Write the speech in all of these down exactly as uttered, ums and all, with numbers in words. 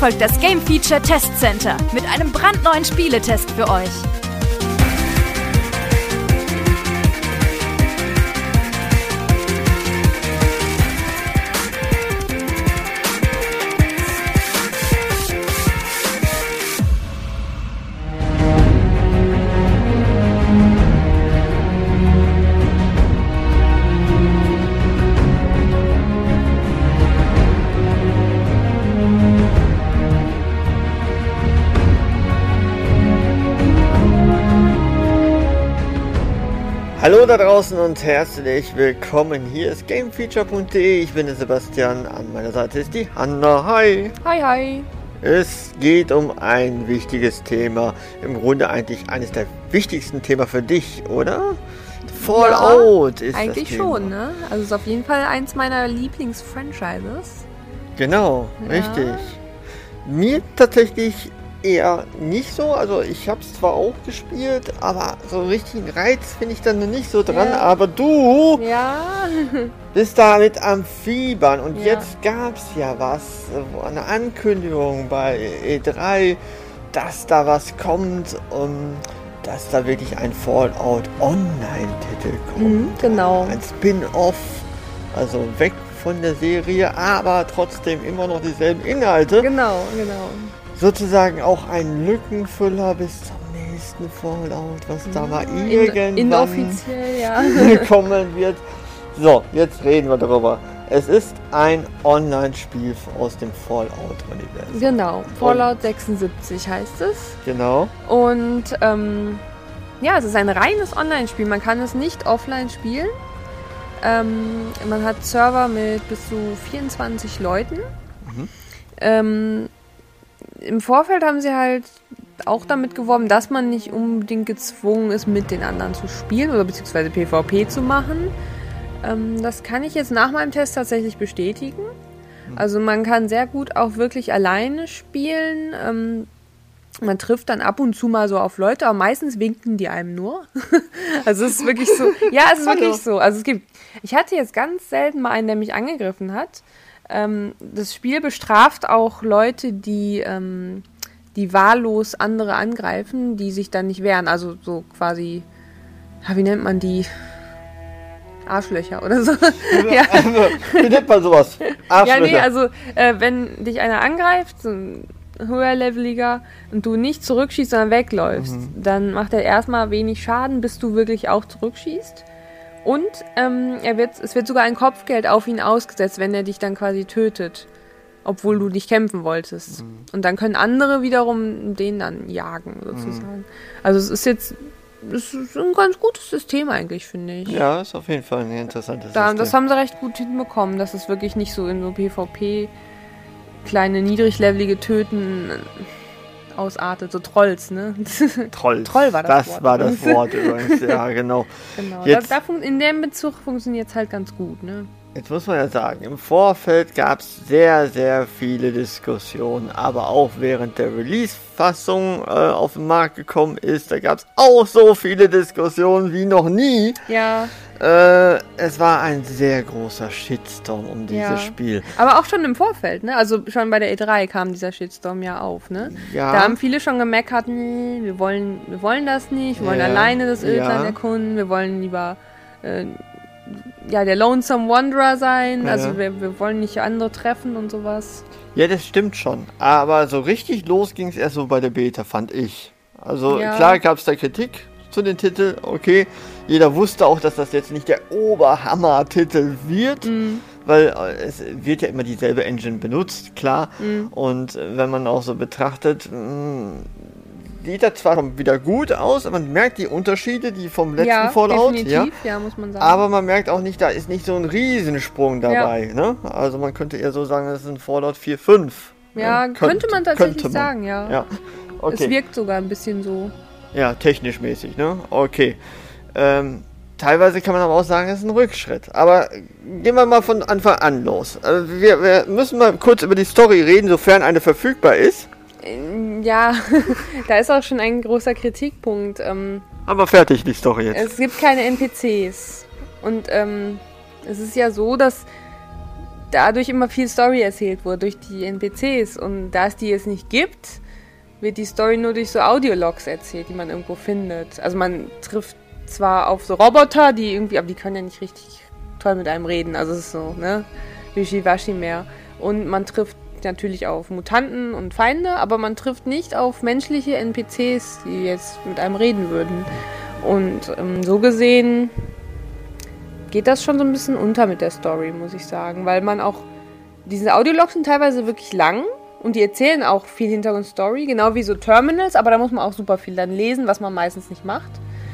folgt das Game Feature Test Center mit einem brandneuen Spieletest für euch. Hallo da draußen und herzlich willkommen. Hier ist Gamefeature punkt de. Ich bin der Sebastian. An meiner Seite ist die Hanna. Hi. Hi, hi. Es geht um ein wichtiges Thema. Im Grunde eigentlich eines der wichtigsten Themen für dich, oder? Fallout ja, ist eigentlich das Thema. schon, ne? Also es ist auf jeden Fall eins meiner Lieblings-Franchises. Genau, ja. Richtig. Mir tatsächlich eher nicht so, also ich habe es zwar auch gespielt, aber so einen richtigen Reiz finde ich dann noch nicht so dran, ja. Aber du ja. bist damit am Fiebern und ja. jetzt gab es ja was, eine Ankündigung bei E drei, dass da was kommt und dass da wirklich ein Fallout Online-Titel kommt. Mhm, genau. Ein Spin-Off, also weg von der Serie, aber trotzdem immer noch dieselben Inhalte. Genau, genau. Sozusagen auch ein Lückenfüller bis zum nächsten Fallout, was da mal irgendwann In, inoffiziell, ja. kommen wird. So, jetzt reden wir darüber. Es ist ein Online-Spiel aus dem Fallout-Universum. Genau, Fallout Und, sechsundsiebzig heißt es. Genau. Und ähm, ja, es ist ein reines Online-Spiel. Man kann es nicht offline spielen. Ähm, man hat Server mit bis zu vierundzwanzig Leuten. Mhm. Ähm, Im Vorfeld haben sie halt auch damit geworben, dass man nicht unbedingt gezwungen ist, mit den anderen zu spielen oder beziehungsweise PvP zu machen. Ähm, das kann ich jetzt nach meinem Test tatsächlich bestätigen. Also man kann sehr gut auch wirklich alleine spielen. Ähm, man trifft dann ab und zu mal so auf Leute, aber meistens winken die einem nur. Also es ist wirklich so. Ja, es ist wirklich so. Also es gibt. Ich hatte jetzt ganz selten mal einen, der mich angegriffen hat. Ähm, das Spiel bestraft auch Leute, die, ähm, die wahllos andere angreifen, die sich dann nicht wehren. Also so quasi, wie nennt man die? Arschlöcher oder so. Ja. Also, wie nennt man sowas? Arschlöcher. Ja, nee, also äh, wenn dich einer angreift, so ein höherleveliger, und du nicht zurückschießt, sondern wegläufst, mhm. dann macht er erstmal wenig Schaden, bis du wirklich auch zurückschießt. Und ähm, er wird, es wird sogar ein Kopfgeld auf ihn ausgesetzt, wenn er dich dann quasi tötet, obwohl du nicht kämpfen wolltest. Mhm. Und dann können andere wiederum den dann jagen, sozusagen. Mhm. Also es ist jetzt es ist ein ganz gutes System eigentlich, finde ich. Ja, ist auf jeden Fall ein interessantes da, System. Das haben sie recht gut hinbekommen, dass es wirklich nicht so in so PvP kleine, niedriglevelige Töten ausartet, so Trolls, ne? Trolls. Troll war das, das Wort. Das war das Wort übrigens, ja, genau. Genau, jetzt, da, da fun- in dem Bezug funktioniert es halt ganz gut, ne? Jetzt muss man ja sagen, im Vorfeld gab es sehr, sehr viele Diskussionen, aber auch während der Release-Fassung äh, auf den Markt gekommen ist, da gab es auch so viele Diskussionen wie noch nie. Ja. Äh, es war ein sehr großer Shitstorm um dieses ja. Spiel. Aber auch schon im Vorfeld, ne? Also schon bei der E drei kam dieser Shitstorm ja auf, ne? Ja. Da haben viele schon gemeckert, nee, wir wollen, wir wollen das nicht, wir wollen ja. alleine das Ödland ja. erkunden, wir wollen lieber äh, ja, der Lonesome Wanderer sein, ja. also wir, wir wollen nicht andere treffen und sowas. Ja, das stimmt schon, aber so richtig los ging es erst so bei der Beta, fand ich. Also ja. klar gab es da Kritik zu den Titeln, okay, jeder wusste auch, dass das jetzt nicht der Oberhammer-Titel wird, mhm. weil äh, es wird ja immer dieselbe Engine benutzt, klar, mhm. und äh, wenn man auch so betrachtet, mh, sieht das zwar schon wieder gut aus, man merkt die Unterschiede, die vom letzten ja, Fallout, ja, ja, muss man sagen. Aber man merkt auch nicht, da ist nicht so ein Riesensprung dabei, ja. ne? Also man könnte eher so sagen, das ist ein Fallout vier Punkt fünf. Ja, ja könnte man tatsächlich könnte man. sagen, ja. ja. Okay. Es wirkt sogar ein bisschen so. Ja, technisch mäßig, ne? Okay. Ähm, teilweise kann man aber auch sagen, es ist ein Rückschritt. Aber gehen wir mal von Anfang an los. Also wir, wir müssen mal kurz über die Story reden, sofern eine verfügbar ist. Ja, da ist auch schon ein großer Kritikpunkt. Ähm, Aber fertig die Story jetzt. Es gibt keine N P Cs. Und ähm, es ist ja so, dass dadurch immer viel Story erzählt wurde, durch die N P Cs. Und da es die jetzt nicht gibt, wird die Story nur durch so Audiologs erzählt, die man irgendwo findet. Also man trifft zwar auf so Roboter, die irgendwie, aber die können ja nicht richtig toll mit einem reden. Also es ist so, ne, Wischiwaschi mehr. Und man trifft natürlich auf Mutanten und Feinde, aber man trifft nicht auf menschliche N P Cs, die jetzt mit einem reden würden. Und ähm, so gesehen geht das schon so ein bisschen unter mit der Story, muss ich sagen, weil man auch, diese Audiologs sind teilweise wirklich lang und die erzählen auch viel Hintergrundstory, genau wie so Terminals, aber da muss man auch super viel dann lesen, was man meistens nicht macht.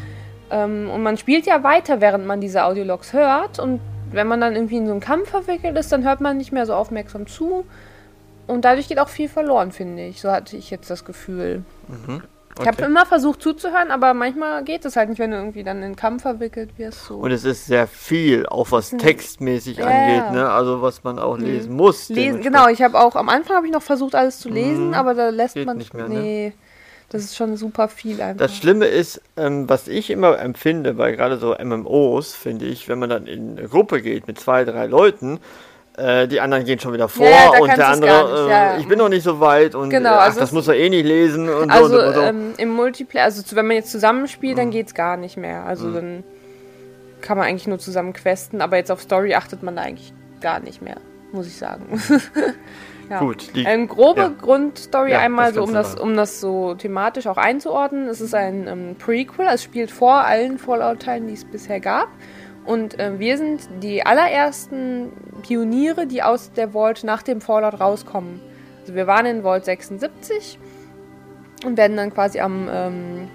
Ähm, und man spielt ja weiter, während man diese Audiologs hört, und wenn man dann irgendwie in so einen Kampf verwickelt ist, dann hört man nicht mehr so aufmerksam zu. Und dadurch geht auch viel verloren, finde ich. So hatte ich jetzt das Gefühl. Mhm. Okay. Ich habe immer versucht zuzuhören, aber manchmal geht es halt nicht, wenn du irgendwie dann in einen Kampf verwickelt wirst. So. Und es ist sehr viel, auch was textmäßig ja, angeht, ja. ne? Also was man auch lesen muss. Lesen, genau, ich habe auch, am Anfang habe ich noch versucht, alles zu lesen, mhm. aber da lässt geht man nicht mehr, nee, ne? Das ist schon super viel einfach. Das Schlimme ist, ähm, was ich immer empfinde, bei gerade so M M Os, finde ich, wenn man dann in eine Gruppe geht mit zwei, drei Leuten, äh, die anderen gehen schon wieder vor, ja, ja, und der andere, nicht, ja, äh, ich bin noch nicht so weit und genau, äh, ach, also das muss er eh nicht lesen und also, so. Und so. Ähm, im Multiplayer, also zu, wenn man jetzt zusammenspielt, mhm. dann geht's gar nicht mehr. Also mhm. dann kann man eigentlich nur zusammen questen, aber jetzt auf Story achtet man da eigentlich gar nicht mehr, muss ich sagen. Ja. Gut. Die, ähm, grobe ja. Grundstory ja, einmal, das so um das, um das so thematisch auch einzuordnen. Es ist ein ähm, Prequel, es spielt vor allen Fallout-Teilen, die es bisher gab. Und äh, wir sind die allerersten Pioniere, die aus der Vault nach dem Fallout rauskommen. Also wir waren in Vault sechsundsiebzig und werden dann quasi am ähm,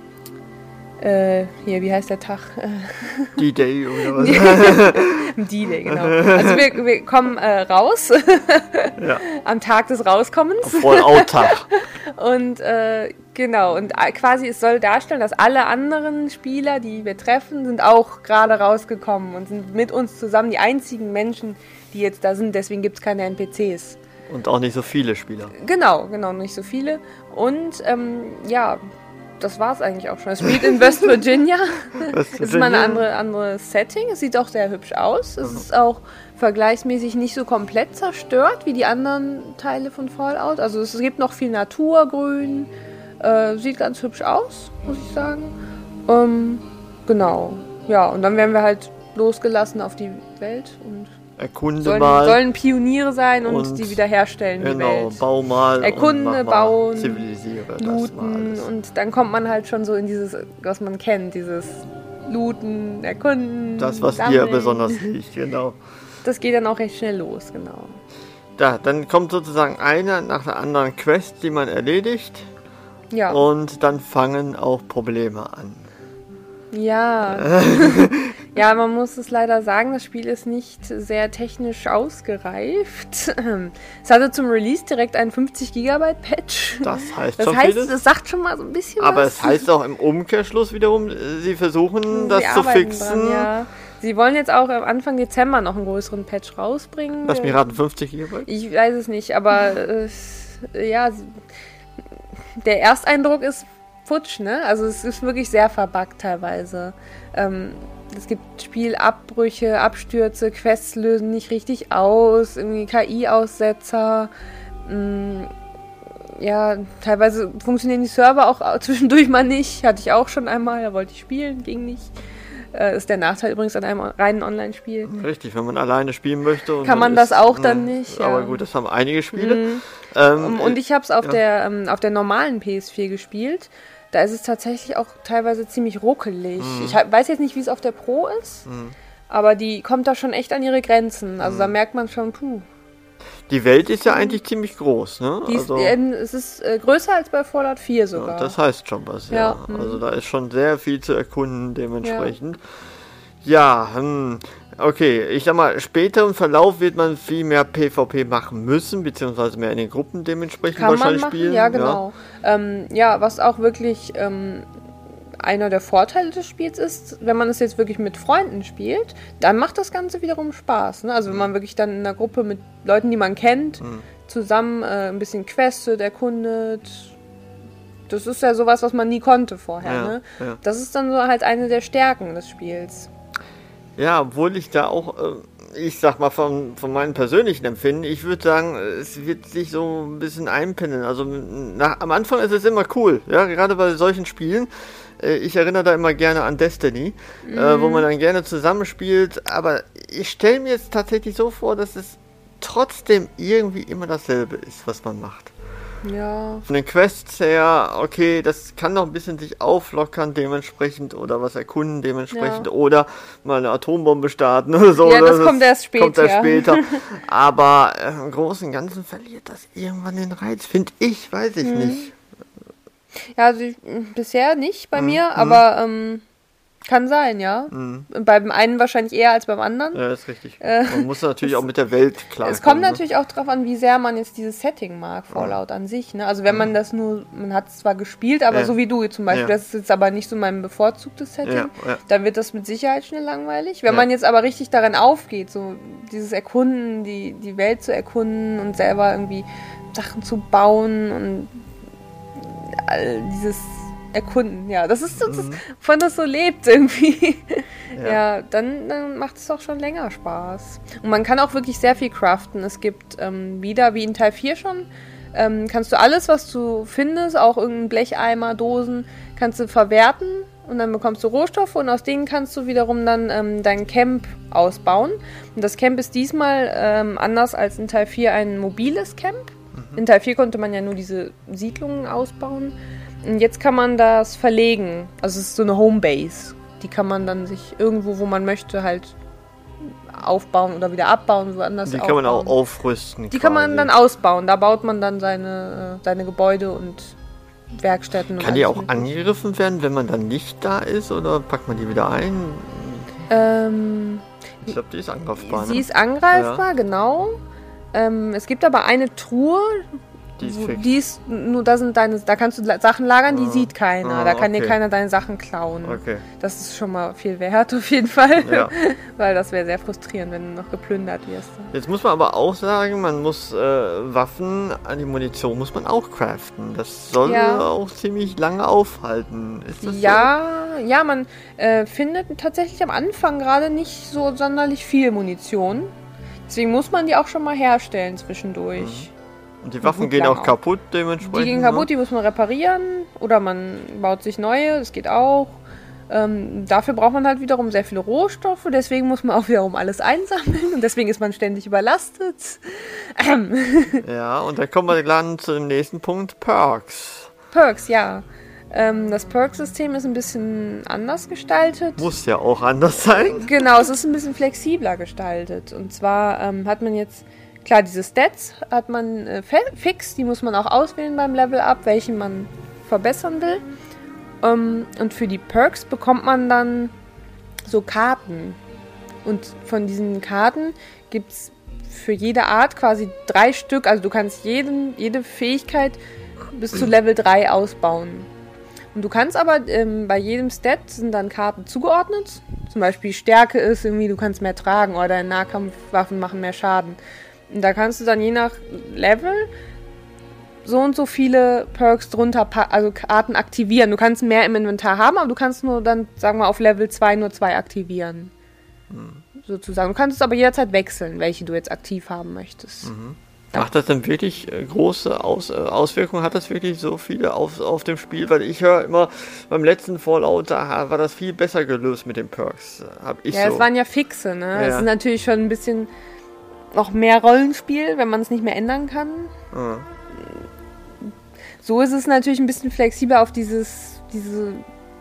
äh, hier, wie heißt der Tag? D-Day oder was? D-Day, genau. Also wir, wir kommen äh, raus ja. am Tag des Rauskommens. Fallout-Tag. Und äh, genau, und quasi es soll darstellen, dass alle anderen Spieler, die wir treffen, sind auch gerade rausgekommen und sind mit uns zusammen die einzigen Menschen, die jetzt da sind. Deswegen gibt es keine N P Cs. Und auch nicht so viele Spieler. Genau, genau, nicht so viele. Und ähm, ja, das war es eigentlich auch schon. Es spielt in West Virginia. Es ist mal ein andere, andere Setting. Es sieht auch sehr hübsch aus. Es mhm. ist auch vergleichsmäßig nicht so komplett zerstört wie die anderen Teile von Fallout. Also es gibt noch viel Naturgrün. Äh, sieht ganz hübsch aus, muss ich sagen. Ähm, genau. Ja, und dann werden wir halt losgelassen auf die Welt und Erkunde sollen, mal. sollen Pioniere sein und, und die wiederherstellen, genau, die Welt. Genau, bau mal. Erkunde, und mach mal, bauen, zivilisiere looten. Und dann kommt man halt schon so in dieses, was man kennt, dieses Looten, Erkunden, das, was sammeln. dir besonders liegt, genau. Das geht dann auch recht schnell los, genau. Da, dann kommt sozusagen einer nach der anderen Quest, die man erledigt. Ja. Und dann fangen auch Probleme an. Ja. Ja, man muss es leider sagen, das Spiel ist nicht sehr technisch ausgereift. Es hatte zum Release direkt einen fünfzig Gigabyte Patch. Das heißt das schon heißt, vieles. Das sagt schon mal so ein bisschen Aber was. es heißt auch im Umkehrschluss wiederum, sie versuchen das sie zu arbeiten fixen. Dran, ja. Sie wollen jetzt auch Anfang Dezember noch einen größeren Patch rausbringen. Lass mich raten, fünfzig Gigabyte? Ich weiß es nicht, aber äh, ja, der Ersteindruck ist futsch, ne? Also es ist wirklich sehr verbuggt teilweise. Ähm, es gibt Spielabbrüche, Abstürze, Quests lösen nicht richtig aus, irgendwie K I-Aussetzer. Mh, ja, teilweise funktionieren die Server auch zwischendurch mal nicht. Hatte ich auch schon einmal, da wollte ich spielen, ging nicht. Äh, ist der Nachteil übrigens an einem reinen Online-Spiel. Richtig, wenn man alleine spielen möchte. Und kann man ist, das auch ne, dann nicht. Aber ja. gut, das haben einige Spiele. Mhm. Ähm, und ich habe es auf, ja. der, ähm, auf der normalen P S vier gespielt. Da ist es tatsächlich auch teilweise ziemlich ruckelig. Mhm. Ich weiß jetzt nicht, wie es auf der Pro ist, mhm. aber die kommt da schon echt an ihre Grenzen. Also mhm. da merkt man schon, puh. Die Welt ist ja eigentlich ziemlich groß, ne? Die also, ist, äh, es ist äh, größer als bei Fallout vier sogar. Ja, das heißt schon was, ja. ja. Also da ist schon sehr viel zu erkunden dementsprechend. Ja, ja hm. Okay, ich sag mal, später im Verlauf wird man viel mehr PvP machen müssen, beziehungsweise mehr in den Gruppen dementsprechend Kann wahrscheinlich man machen? spielen. Ja, genau. Ja, ähm, ja was auch wirklich ähm, einer der Vorteile des Spiels ist, wenn man es jetzt wirklich mit Freunden spielt, dann macht das Ganze wiederum Spaß. Ne? Also wenn man wirklich dann in einer Gruppe mit Leuten, die man kennt, mhm. zusammen äh, ein bisschen questet, erkundet. Das ist ja sowas, was man nie konnte vorher. Ja, ne? ja. Das ist dann so halt eine der Stärken des Spiels. Ja, obwohl ich da auch, äh, ich sag mal von, von meinem persönlichen Empfinden, ich würde sagen, es wird sich so ein bisschen einpendeln. Also nach, am Anfang ist es immer cool, ja, gerade bei solchen Spielen. Ich erinnere da immer gerne an Destiny, mhm. äh, wo man dann gerne zusammenspielt. Aber ich stelle mir jetzt tatsächlich so vor, dass es trotzdem irgendwie immer dasselbe ist, was man macht. Ja. Von den Quests her, okay, das kann noch ein bisschen sich auflockern dementsprechend oder was erkunden dementsprechend ja. oder mal eine Atombombe starten oder so. Ja, das, das kommt erst später. Kommt erst später. Aber äh, im Großen und Ganzen verliert das irgendwann den Reiz, finde ich, weiß ich mhm. nicht. Ja, also ich, bisher nicht bei mhm. mir, aber ähm, kann sein, ja. Mhm. Beim einen wahrscheinlich eher als beim anderen. Ja, ist richtig. Äh, man muss natürlich auch mit der Welt klarkommen. Es kommt ne? natürlich auch darauf an, wie sehr man jetzt dieses Setting mag, Fallout ja. an sich. Ne? Also wenn man das nur, man hat es zwar gespielt, aber ja. so wie du zum Beispiel, ja. das ist jetzt aber nicht so mein bevorzugtes Setting, ja. Ja. dann wird das mit Sicherheit schnell langweilig. Wenn ja. man jetzt aber richtig darin aufgeht, so dieses Erkunden, die, die Welt zu erkunden und selber irgendwie Sachen zu bauen und all dieses Erkunden, ja, das ist so, das, von das so lebt irgendwie. Ja, ja dann, dann macht es auch schon länger Spaß. Und man kann auch wirklich sehr viel craften. Es gibt ähm, wieder, wie in Teil vier schon, ähm, kannst du alles, was du findest, auch irgendein Blecheimer, Dosen, kannst du verwerten und dann bekommst du Rohstoffe und aus denen kannst du wiederum dann ähm, dein Camp ausbauen. Und das Camp ist diesmal ähm, anders als in Teil vier ein mobiles Camp. Mhm. In Teil vier konnte man ja nur diese Siedlungen ausbauen. Und jetzt kann man das verlegen. Also es ist so eine Homebase. Die kann man dann sich irgendwo, wo man möchte, halt aufbauen oder wieder abbauen, woanders Die aufbauen. kann man auch aufrüsten. Die quasi. kann man dann ausbauen. Da baut man dann seine, seine Gebäude und Werkstätten. Kann und die auch mögliche. angegriffen werden, wenn man dann nicht da ist? Oder packt man die wieder ein? Ähm, ich glaube, die ist angreifbar. Sie ne? ist angreifbar, ja. genau. Ähm, es gibt aber eine Truhe, Die ist wo, fix. die ist nur, da sind deine, da kannst du Sachen lagern, die ah, sieht keiner. Ah, da kann okay. dir keiner deine Sachen klauen. Okay. Das ist schon mal viel wert auf jeden Fall. Ja. Weil das wäre sehr frustrierend, wenn du noch geplündert wirst. Jetzt muss man aber auch sagen, man muss äh, Waffen, an die Munition muss man auch craften. Das soll Ja. auch ziemlich lange aufhalten. Ist das Ja, ja, man äh, findet tatsächlich am Anfang gerade nicht so sonderlich viel Munition. Deswegen muss man die auch schon mal herstellen zwischendurch. Mhm. Und die Waffen gut gehen lang auch auch. kaputt dementsprechend? Die gehen kaputt, die muss man reparieren oder man baut sich neue, das geht auch. Ähm, dafür braucht man halt wiederum sehr viele Rohstoffe, deswegen muss man auch wiederum alles einsammeln und deswegen ist man ständig überlastet. Ähm. Ja, und dann kommen wir dann zu dem nächsten Punkt, Perks. Perks, ja. Ähm, das Perk-System ist ein bisschen anders gestaltet. Muss ja auch anders sein. Genau, es ist ein bisschen flexibler gestaltet. Und zwar ähm, hat man jetzt, klar, diese Stats hat man äh, fix, die muss man auch auswählen beim Level-Up, welchen man verbessern will. Um, und für die Perks bekommt man dann so Karten. Und von diesen Karten gibt es für jede Art quasi drei Stück. Also du kannst jeden, jede Fähigkeit bis zu Level drei ausbauen. Und du kannst aber ähm, bei jedem Stat sind dann Karten zugeordnet. Zum Beispiel Stärke ist irgendwie, du kannst mehr tragen oder deine Nahkampfwaffen machen mehr Schaden. Und da kannst du dann je nach Level so und so viele Perks drunter, also Karten aktivieren. Du kannst mehr im Inventar haben, aber du kannst nur dann, sagen wir, auf Level zwei nur zwei aktivieren. Hm. Sozusagen. Du kannst es aber jederzeit wechseln, welche du jetzt aktiv haben möchtest. Mhm. Macht das denn wirklich äh, große Aus, äh, Auswirkungen? Hat das wirklich so viele auf, auf dem Spiel? Weil ich höre immer, beim letzten Fallout, da war das viel besser gelöst mit den Perks. Hab ich ja, so. es waren ja fixe, ne? Ja. Es ist natürlich schon ein bisschen noch mehr Rollenspiel, wenn man es nicht mehr ändern kann. Ah. So ist es natürlich ein bisschen flexibler auf dieses, diese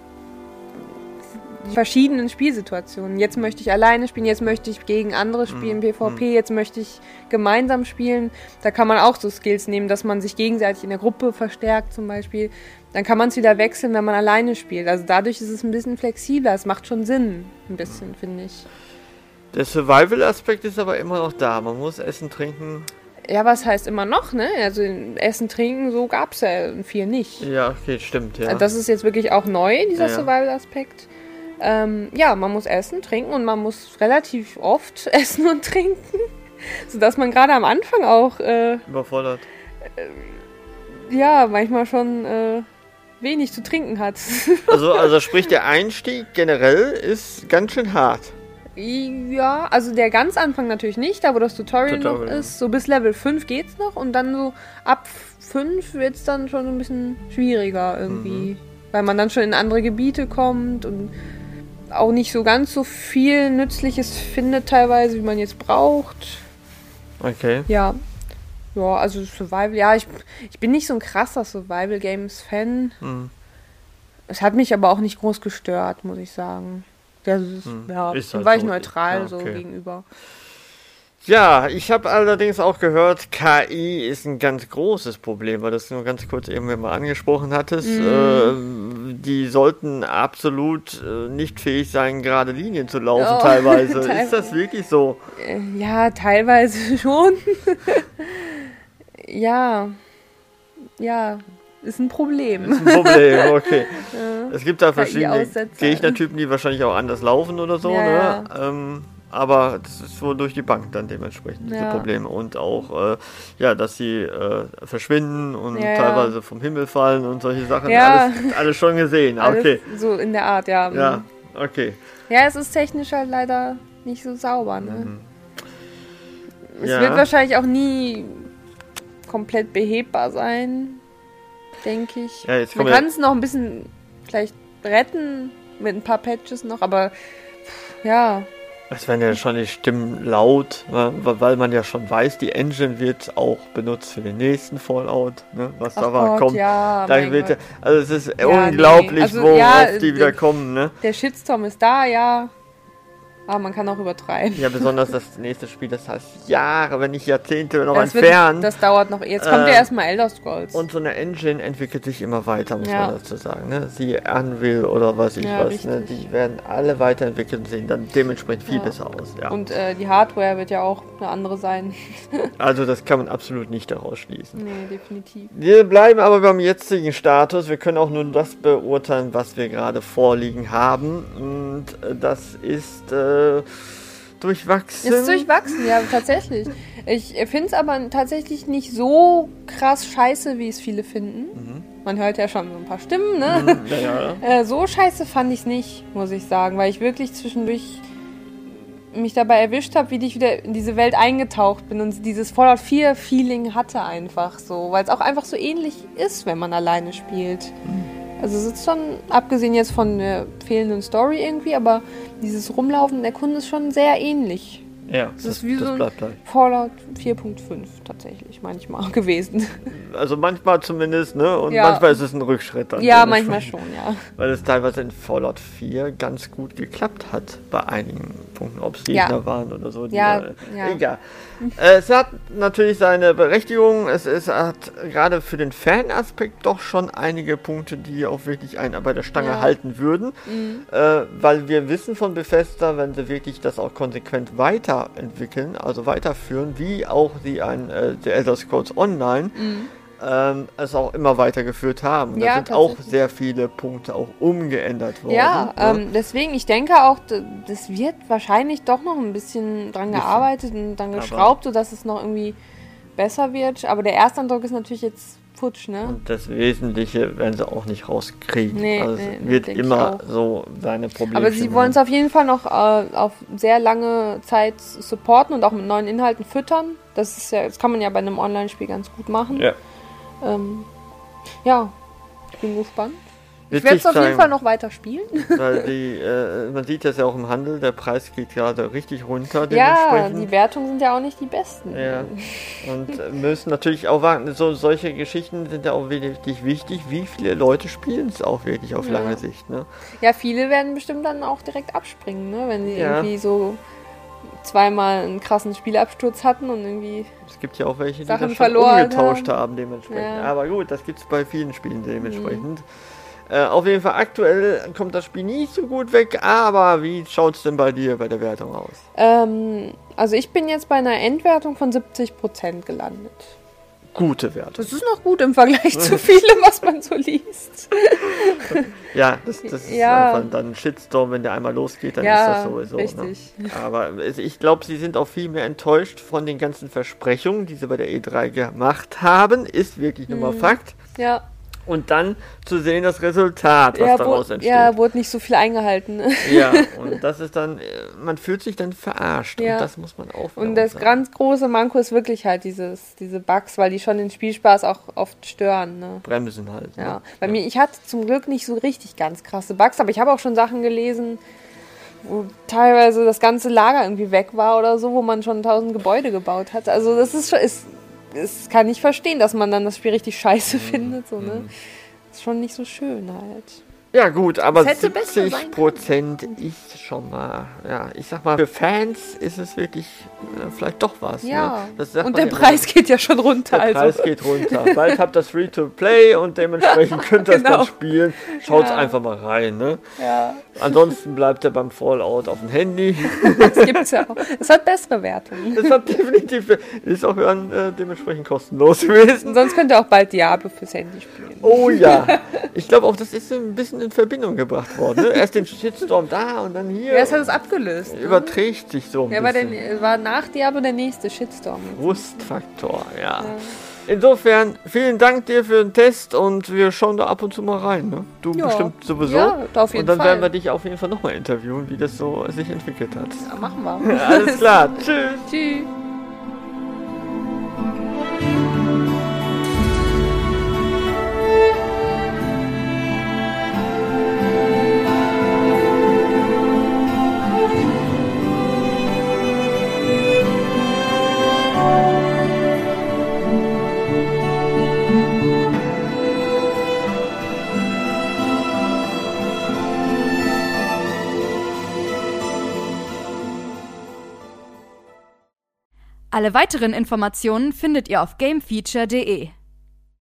die verschiedenen Spielsituationen. Jetzt möchte ich alleine spielen, jetzt möchte ich gegen andere spielen, mm, PvP, mm. jetzt möchte ich gemeinsam spielen. Da kann man auch so Skills nehmen, dass man sich gegenseitig in der Gruppe verstärkt zum Beispiel. Dann kann man es wieder wechseln, wenn man alleine spielt. Also dadurch ist es ein bisschen flexibler. Es macht schon Sinn, ein bisschen, finde ich. Der Survival-Aspekt ist aber immer noch da. Man muss essen, trinken. Ja, was heißt immer noch, ne? Also Essen, Trinken, so gab es ja in vier nicht. Ja, okay, stimmt, ja. Also das ist jetzt wirklich auch neu, dieser ja, ja. Survival-Aspekt. Ähm, ja, man muss essen, trinken und man muss relativ oft essen und trinken, sodass man gerade am Anfang auch äh, überfordert. Äh, ja, manchmal schon äh, wenig zu trinken hat. also, also sprich, der Einstieg generell ist ganz schön hart. Ja, also der ganz Anfang natürlich nicht, da wo das Tutorial, Tutorial noch ist. So bis Level fünf geht's noch und dann so ab fünf wird's dann schon ein bisschen schwieriger irgendwie. Mhm. Weil man dann schon in andere Gebiete kommt und auch nicht so ganz so viel Nützliches findet teilweise, wie man jetzt braucht. Okay. Ja. Ja, also Survival, ja, ich, ich bin nicht so ein krasser Survival-Games-Fan. Mhm. Es hat mich aber auch nicht groß gestört, muss ich sagen. Das ist, hm. ja, ist halt war ich so neutral ja, okay. so gegenüber. Ja, ich habe allerdings auch gehört, K I ist ein ganz großes Problem, weil das nur ganz kurz eben mal angesprochen hattest. Mm. Äh, die sollten absolut äh, nicht fähig sein, gerade Linien zu laufen, oh, teilweise. teilweise. Ist das wirklich so? Ja, teilweise schon. ja, ja. Ist ein Problem. Ist ein Problem, okay. Ja. Es gibt da verschiedene Gegnertypen, die wahrscheinlich auch anders laufen oder so, ja, ne? Ja. Ähm, aber das ist so durch die Bank dann dementsprechend, diese ja. Probleme. Und auch, äh, ja, dass sie äh, verschwinden und ja, teilweise vom Himmel fallen und solche Sachen. Ja. Alles, alles schon gesehen, alles okay. So in der Art, ja. Ja, okay. Ja, es ist technisch halt leider nicht so sauber, ne? Mhm. Es ja. wird wahrscheinlich auch nie komplett behebbar sein. Denke ich. Ja, jetzt Man kann es noch ein bisschen vielleicht retten mit ein paar Patches noch, aber ja. Es werden ja schon die Stimmen laut, weil man ja schon weiß, die Engine wird auch benutzt für den nächsten Fallout, ne, was Ach da war, Gott, kommt. Ja, da wird ja, also es ist ja, unglaublich, nee. also, worauf ja, die wieder kommen. Ne? Der Shitstorm ist da, ja. Aber man kann auch übertreiben. Ja, besonders das nächste Spiel, das heißt Jahre, wenn nicht Jahrzehnte noch das entfernt. Wird, das dauert noch. Jetzt kommt äh, ja erstmal Elder Scrolls. Und so eine Engine entwickelt sich immer weiter, muss ja. man dazu sagen. Ne? Sie Unreal oder was ich ja, was. Ne? Die werden alle weiterentwickelt und sehen dann dementsprechend viel ja. besser aus. Ja. Und äh, die Hardware wird ja auch eine andere sein. Also das kann man absolut nicht daraus schließen. Nee, definitiv. Wir bleiben aber beim jetzigen Status. Wir können auch nur das beurteilen, was wir gerade vorliegen haben. Und das ist äh, durchwachsen. Ist durchwachsen, ja, tatsächlich. Ich finde es aber tatsächlich nicht so krass scheiße, wie es viele finden. Mhm. Man hört ja schon so ein paar Stimmen, ne? Mhm, ja, ja. äh, so scheiße fand ich es nicht, muss ich sagen, weil ich wirklich zwischendurch mich dabei erwischt habe, wie ich wieder in diese Welt eingetaucht bin und dieses Fallout vier Feeling hatte einfach so, weil es auch einfach so ähnlich ist, wenn man alleine spielt. Mhm. Also es ist schon, abgesehen jetzt von der fehlenden Story irgendwie, aber dieses Rumlaufen in der Kunde ist schon sehr ähnlich. Ja, das, das ist wie das so ein bleibt halt. Fallout vier Punkt fünf tatsächlich manchmal gewesen. Also manchmal zumindest, ne? Und ja. manchmal ist es ein Rückschritt. Dann ja, manchmal schon, ja. Weil es teilweise in Fallout vier ganz gut geklappt hat bei einigen Punkten, ob es Gegner ja. waren oder so. Die ja, da, ja. Egal. äh, es hat natürlich seine Berechtigung. Es, es hat gerade für den Fan-Aspekt doch schon einige Punkte, die auch wirklich einen bei der Stange ja. halten würden. Mhm. Äh, weil wir wissen von Bethesda, wenn sie wirklich das auch konsequent weiterentwickeln, also weiterführen, wie auch sie ein äh, The Elder Scrolls Online mhm. ähm, es auch immer weitergeführt haben. Da ja, sind auch sehr viele Punkte auch umgeändert worden. Ja, ne? ähm, deswegen, ich denke auch, das wird wahrscheinlich doch noch ein bisschen dran gearbeitet und dann geschraubt, sodass es noch irgendwie besser wird. Aber der Ersteindruck ist natürlich jetzt futsch, ne? Und das Wesentliche werden sie auch nicht rauskriegen. Nee, also nee, es wird immer so seine Probleme. Aber sie wollen es auf jeden Fall noch äh, auf sehr lange Zeit supporten und auch mit neuen Inhalten füttern. Das ist ja, das kann man ja bei einem Online-Spiel ganz gut machen. Ja. Ähm, ja, ich bin gespannt. Ich werde es auf jeden Fall noch weiter spielen. Weil die, äh, man sieht das ja auch im Handel, der Preis geht gerade richtig runter. Ja, die Wertungen sind ja auch nicht die besten. Ja. Und müssen natürlich auch warten. So, solche Geschichten sind ja auch wirklich wichtig. Wie viele Leute spielen es auch wirklich auf ja. lange Sicht? Ne? Ja, viele werden bestimmt dann auch direkt abspringen, ne? Wenn sie ja. irgendwie so zweimal einen krassen Spielabsturz hatten und irgendwie es gibt ja auch welche, die Sachen das schon umgetauscht haben, haben dementsprechend. Ja. Aber gut, das gibt es bei vielen Spielen dementsprechend. Mhm. Äh, auf jeden Fall aktuell kommt das Spiel nicht so gut weg, aber wie schaut es denn bei dir bei der Wertung aus? Ähm, also ich bin jetzt bei einer Endwertung von siebzig Prozent gelandet. Gute Wertung. Das ist noch gut im Vergleich zu vielem, was man so liest. Ja, das, das ist ja. einfach dann ein Shitstorm, wenn der einmal losgeht, dann ja, ist das sowieso. Richtig. Ne? Aber ich glaube, sie sind auch viel mehr enttäuscht von den ganzen Versprechungen, die sie bei der E drei gemacht haben. Ist wirklich hm. nochmal Fakt. Ja. Und dann zu sehen, das Resultat, was ja, daraus wo, entsteht. Ja, wurde nicht so viel eingehalten. Ja, und das ist dann, man fühlt sich dann verarscht. Ja. Und das muss man auch. Und das sagen. Ganz große Manko ist wirklich halt dieses, diese Bugs, weil die schon den Spielspaß auch oft stören. Ne? Bremsen halt. Ja. Ne? Bei ja. mir, ich hatte zum Glück nicht so richtig ganz krasse Bugs, aber ich habe auch schon Sachen gelesen, wo teilweise das ganze Lager irgendwie weg war oder so, wo man schon tausend Gebäude gebaut hat. Also das ist schon, ist, ist, kann ich verstehen, dass man dann das Spiel richtig scheiße mhm. findet. So, ne? Ist schon nicht so schön halt. Ja gut, aber siebzig Prozent ist schon mal, ja, ich sag mal, für Fans ist es wirklich äh, vielleicht doch was. Ja, ne? Das sagt und man der ja Preis immer. Geht ja schon runter. Der also. Preis geht runter. Bald habt ihr das Free-to-Play und dementsprechend könnt ihr genau. das dann spielen. Schaut ja. einfach mal rein. Ne? Ja. Ansonsten bleibt er beim Fallout auf dem Handy. Das gibt's ja auch. Es hat bessere Wertungen. Es hat definitiv, ist auch dann, äh, dementsprechend kostenlos gewesen. Sonst könnt ihr auch bald Diablo fürs Handy spielen. Oh ja. Ich glaube auch, das ist ein bisschen in Verbindung gebracht worden. Ne? Erst den Shitstorm da und dann hier. Ja, es hat es abgelöst. Überträgt sich so ein ja, bisschen. Ja, war, war nach Diablo der nächste Shitstorm. Frustfaktor, ja. ja. Insofern, vielen Dank dir für den Test und wir schauen da ab und zu mal rein. Ne? Du ja. bestimmt sowieso. Ja, auf jeden und dann Fall. werden wir dich auf jeden Fall nochmal interviewen, wie das so sich entwickelt hat. Ja, machen wir. Alles klar. Tschüss. Tschüss. Alle weiteren Informationen findet ihr auf gamefeature punkt de.